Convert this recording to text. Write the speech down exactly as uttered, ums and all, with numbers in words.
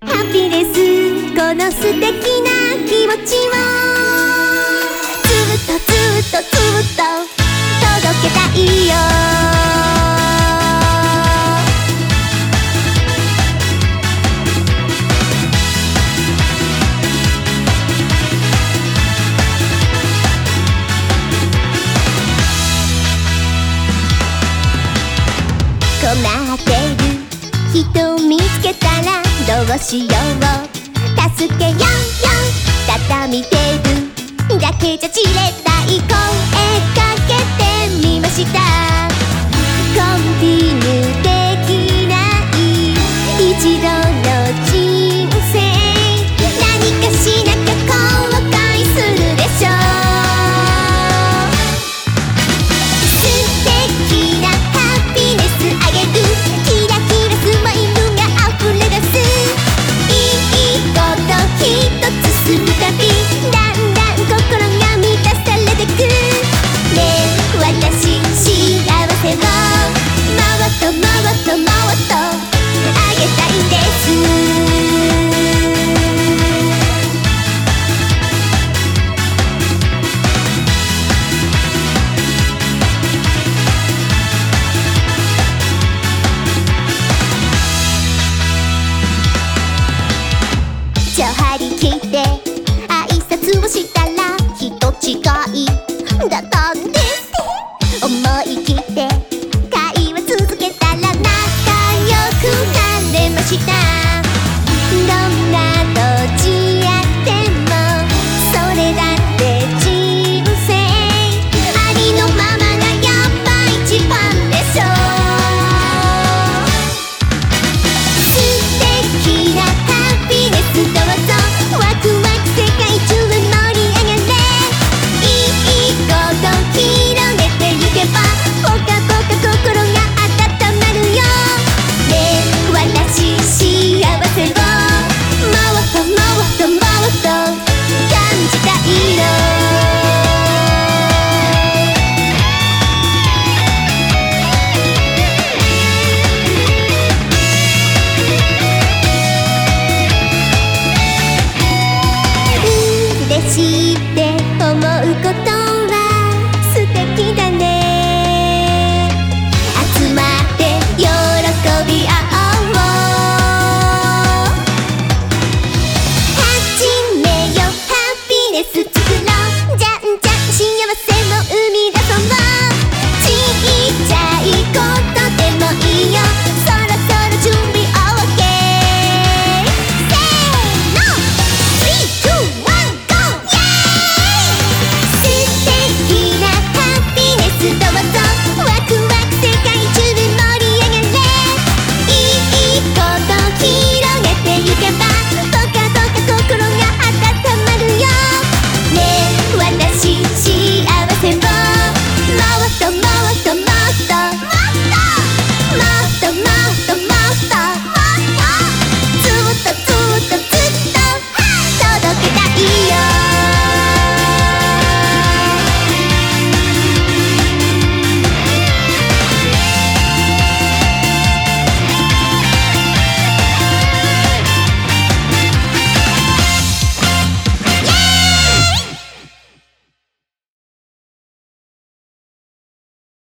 ハピネス、この素敵な気持ちをずっとずっとずっと届けたいよ。困ってる人見つけたらどうしよう、助けようよ。畳テープだけじゃ散れない声かけてみました。コンティニューできない一度の人生、何かしなきゃ後悔するでしょう。素敵なハピネスあげる、キラキラスマイルが溢れ出す。いいことひとつするたび、だんだん心が満たされてく。ねえ私幸せをもっともっともっとあげたいんです。じゃあ張り切って挨拶をしたら人違いだったんですって。思い切って会話続けたら仲良くなれました。どんな